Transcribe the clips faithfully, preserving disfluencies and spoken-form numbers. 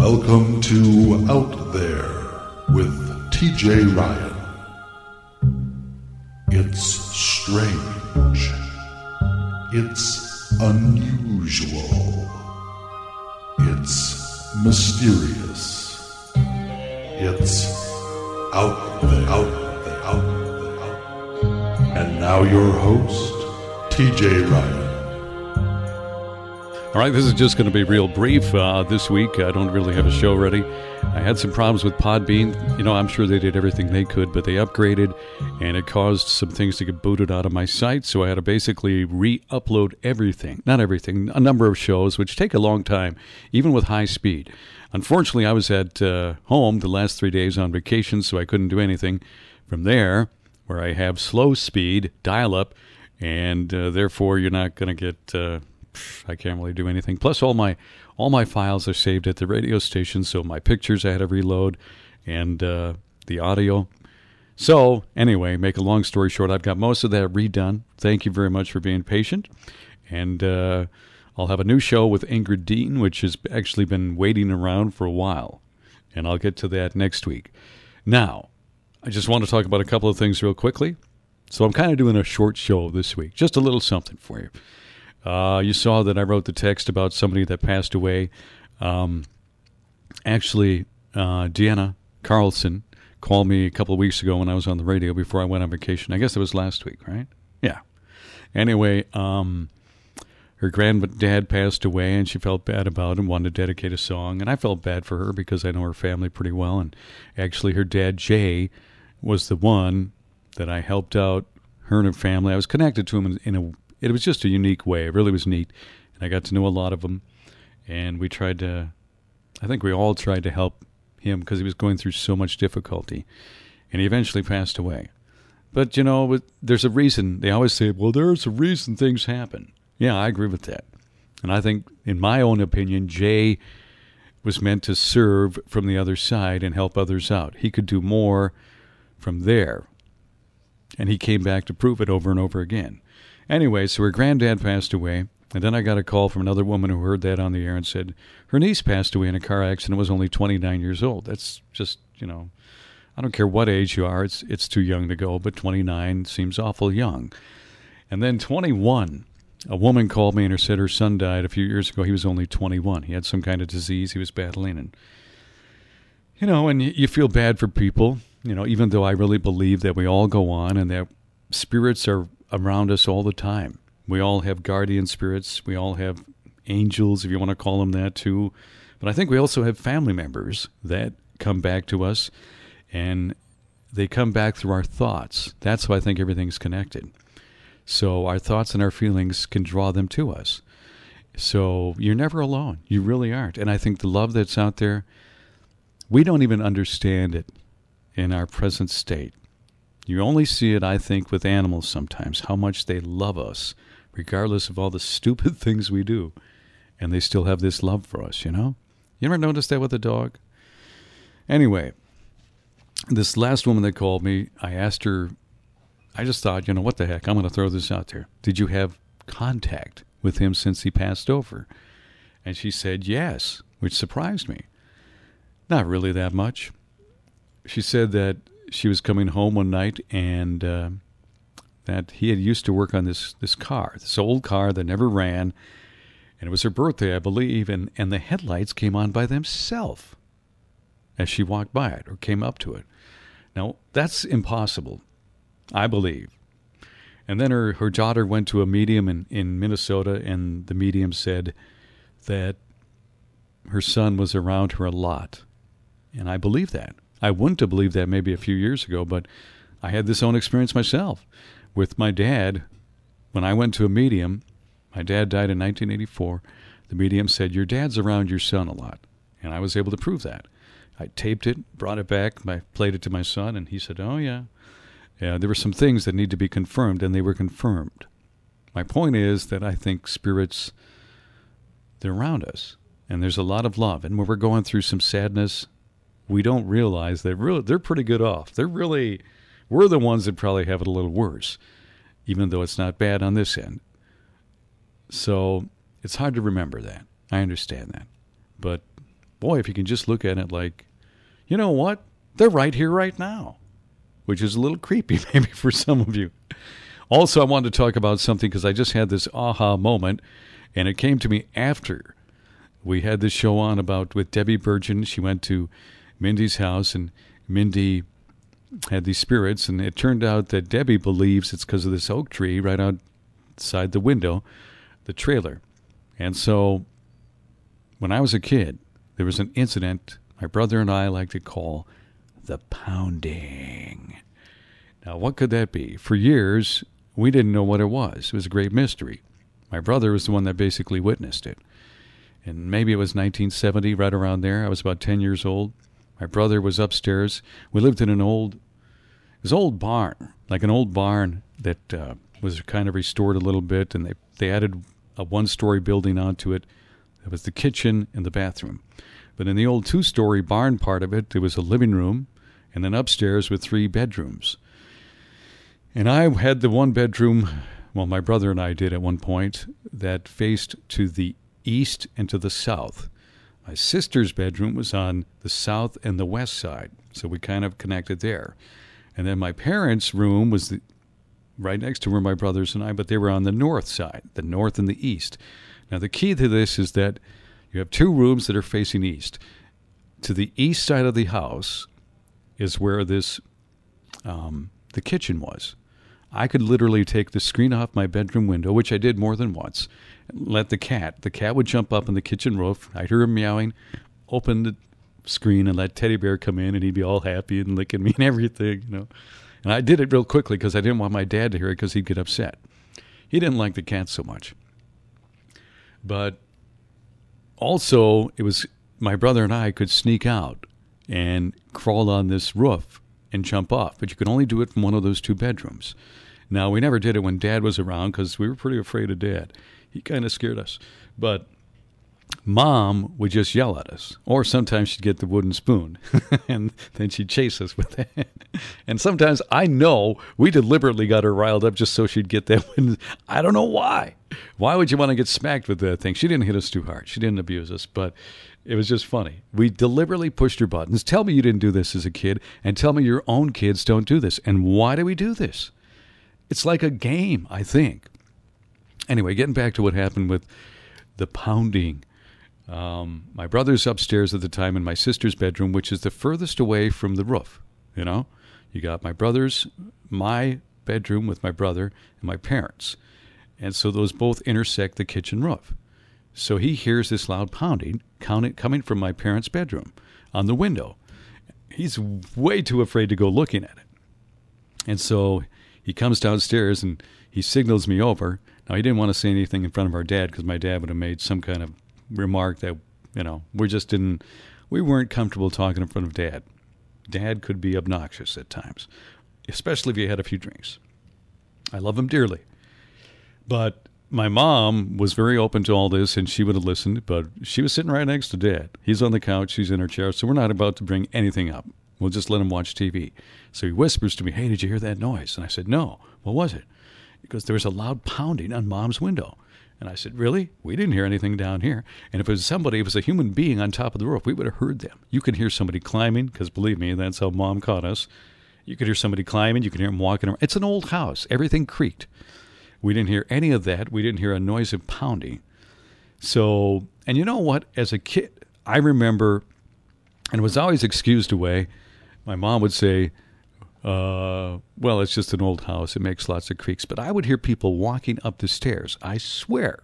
Welcome to Out There with T J Ryan. It's strange. It's unusual. It's mysterious. It's out there, out there, out there, out there. And now your host, T J Ryan. All right, this is just going to be real brief uh, this week. I don't really have a show ready. I had some problems with Podbean. You know, I'm sure they did everything they could, but they upgraded, and it caused some things to get booted out of my site, so I had to basically re-upload everything. Not everything, a number of shows, which take a long time, even with high speed. Unfortunately, I was at uh, home the last three days on vacation, so I couldn't do anything. From there, where I have slow speed, dial-up, and uh, therefore you're not going to get... Uh, I can't really do anything. Plus, all my all my files are saved at the radio station, so my pictures I had to reload, and uh, the audio. So, anyway, make a long story short, I've got most of that redone. Thank you very much for being patient. And uh, I'll have a new show with Ingrid Dean, which has actually been waiting around for a while. And I'll get to that next week. Now, I just want to talk about a couple of things real quickly. So I'm kind of doing a short show this week. Just a little something for you. Uh, you saw that I wrote the text about somebody that passed away. Um, actually, uh, Deanna Carlson called me a couple of weeks ago when I was on the radio before I went on vacation. I guess it was last week, right? Yeah. Anyway, um, her granddad passed away, and she felt bad about it and wanted to dedicate a song. And I felt bad for her because I know her family pretty well. And actually, her dad, Jay, was the one that I helped out, her and her family. I was connected to him in, in a It was just a unique way. It really was neat. And I got to know a lot of them. And we tried to, I think we all tried to help him because he was going through so much difficulty. And he eventually passed away. But, you know, there's a reason. They always say, well, there's a reason things happen. Yeah, I agree with that. And I think, in my own opinion, Jay was meant to serve from the other side and help others out. He could do more from there. And he came back to prove it over and over again. Anyway, so her granddad passed away, and then I got a call from another woman who heard that on the air and said her niece passed away in a car accident, was only twenty-nine years old. That's just, you know, I don't care what age you are, it's it's too young to go, but twenty-nine seems awful young. And then twenty-one, a woman called me and said her son died a few years ago. He was only twenty-one. He had some kind of disease he was battling, and, you know, and you feel bad for people, you know, even though I really believe that we all go on and that spirits are around us all the time. We all have guardian spirits. We all have angels, if you want to call them that, too. But I think we also have family members that come back to us, and they come back through our thoughts. That's why I think everything's connected. So our thoughts and our feelings can draw them to us. So you're never alone. You really aren't. And I think the love that's out there, we don't even understand it in our present state. You only see it, I think, with animals sometimes, how much they love us, regardless of all the stupid things we do. And they still have this love for us, you know? You ever notice that with a dog? Anyway, this last woman that called me, I asked her, I just thought, you know, what the heck, I'm going to throw this out there. Did you have contact with him since he passed over? And she said yes, which surprised me. Not really that much. She said that she was coming home one night, and uh, that he had used to work on this this car, this old car that never ran, and it was her birthday, I believe, and, and the headlights came on by themselves as she walked by it or came up to it. Now, that's impossible, I believe. And then her, her daughter went to a medium in, in Minnesota, and the medium said that her son was around her a lot, and I believe that. I wouldn't have believed that maybe a few years ago, but I had this own experience myself with my dad. When I went to a medium, my dad died in nineteen eighty-four. The medium said, your dad's around your son a lot. And I was able to prove that. I taped it, brought it back, I played it to my son, and he said, oh, yeah. Yeah, there were some things that need to be confirmed, and they were confirmed. My point is that I think spirits, they're around us, and there's a lot of love. And when we're going through some sadness, we don't realize that really, they're pretty good off. They're really, we're the ones that probably have it a little worse, even though it's not bad on this end. So it's hard to remember that. I understand that. But boy, if you can just look at it like, you know what? They're right here, right now, which is a little creepy maybe for some of you. Also, I wanted to talk about something because I just had this aha moment, and it came to me after we had this show on about with Debbie Burgeon. She went to Mindy's house, and Mindy had these spirits, and it turned out that Debbie believes it's because of this oak tree right outside the window, the trailer. And so when I was a kid, there was an incident my brother and I like to call the pounding. Now, what could that be? For years, we didn't know what it was. It was a great mystery. My brother was the one that basically witnessed it. And maybe it was nineteen seventy, right around there. I was about ten years old. My brother was upstairs. We lived in an old, it was an old barn, like an old barn that uh, was kind of restored a little bit, and they, they added a one-story building onto it. It was the kitchen and the bathroom. But in the old two-story barn part of it, there was a living room, and then upstairs with three bedrooms. And I had the one bedroom, well, my brother and I did at one point, that faced to the east and to the south. My sister's bedroom was on the south and the west side, so we kind of connected there. And then my parents' room was the, right next to where my brothers and I, but they were on the north side, the north and the east. Now, the key to this is that you have two rooms that are facing east. To the east side of the house is where this, um, the kitchen was. I could literally take the screen off my bedroom window, which I did more than once, and let the cat, the cat would jump up on the kitchen roof. I'd hear him meowing, open the screen and let Teddy Bear come in, and he'd be all happy and licking me and everything, you know. And I did it real quickly because I didn't want my dad to hear it because he'd get upset. He didn't like the cat so much. But also, it was my brother and I could sneak out and crawl on this roof and jump off, but you could only do it from one of those two bedrooms. Now, we never did it when Dad was around because we were pretty afraid of Dad. He kind of scared us. But Mom would just yell at us, or sometimes she'd get the wooden spoon, and then she'd chase us with that. And sometimes I know we deliberately got her riled up just so she'd get that wooden. I don't know why. Why would you want to get smacked with that thing? She didn't hit us too hard. She didn't abuse us, but it was just funny. We deliberately pushed her buttons. Tell me you didn't do this as a kid, and tell me your own kids don't do this. And why do we do this? It's like a game, I think. Anyway, getting back to what happened with the pounding. Um, my brother's upstairs at the time in my sister's bedroom, which is the furthest away from the roof. You know, you got my brother's, my bedroom with my brother and my parents. And so those both intersect the kitchen roof. So he hears this loud pounding coming from my parents' bedroom on the window. He's way too afraid to go looking at it. And so he comes downstairs and he signals me over. Now, he didn't want to say anything in front of our dad because my dad would have made some kind of remark that, you know, we just didn't, we weren't comfortable talking in front of Dad. Dad could be obnoxious at times, especially if he had a few drinks. I love him dearly. But my mom was very open to all this, and she would have listened, but she was sitting right next to Dad. He's on the couch, she's in her chair, so we're not about to bring anything up. We'll just let him watch T V. So he whispers to me, "Hey, did you hear that noise?" And I said, "No. What was it?" Because there was a loud pounding on Mom's window. And I said, "Really? We didn't hear anything down here." And if it was somebody, if it was a human being on top of the roof, we would have heard them. You could hear somebody climbing, because believe me, that's how Mom caught us. You could hear somebody climbing. You could hear them walking around. It's an old house. Everything creaked. We didn't hear any of that. We didn't hear a noise of pounding. So, and you know what? As a kid, I remember, and it was always excused away, my mom would say, uh, well, it's just an old house. It makes lots of creaks. But I would hear people walking up the stairs, I swear,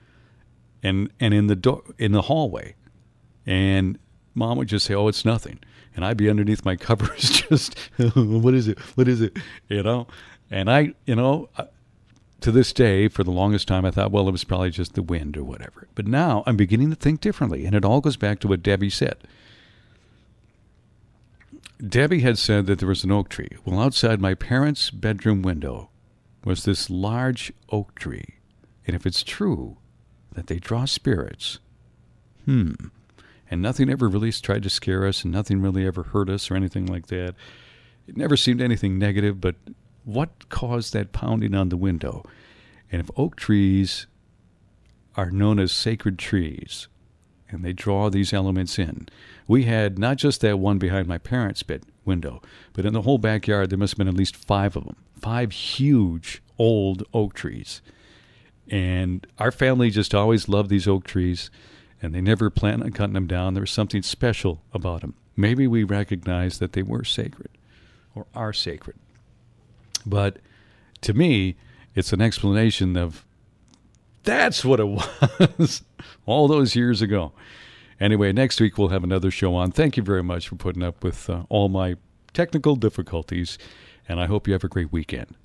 and and in the do- in the hallway. And Mom would just say, "Oh, it's nothing." And I'd be underneath my covers just, what is it? What is it? You know? And I, you know, to this day, for the longest time, I thought, well, it was probably just the wind or whatever. But now I'm beginning to think differently. And it all goes back to what Debbie said. Debbie had said that there was an oak tree. Well, outside my parents' bedroom window was this large oak tree. And if it's true that they draw spirits, hmm, and nothing ever really tried to scare us, and nothing really ever hurt us or anything like that. It never seemed anything negative, but what caused that pounding on the window? And if oak trees are known as sacred trees, and they draw these elements in. We had not just that one behind my parents' bed window, but in the whole backyard there must have been at least five of them. Five huge old oak trees. And our family just always loved these oak trees, and they never planned on cutting them down. There was something special about them. Maybe we recognized that they were sacred, or are sacred. But to me, it's an explanation of that's what it was all those years ago. Anyway, next week we'll have another show on. Thank you very much for putting up with uh, all my technical difficulties, and I hope you have a great weekend.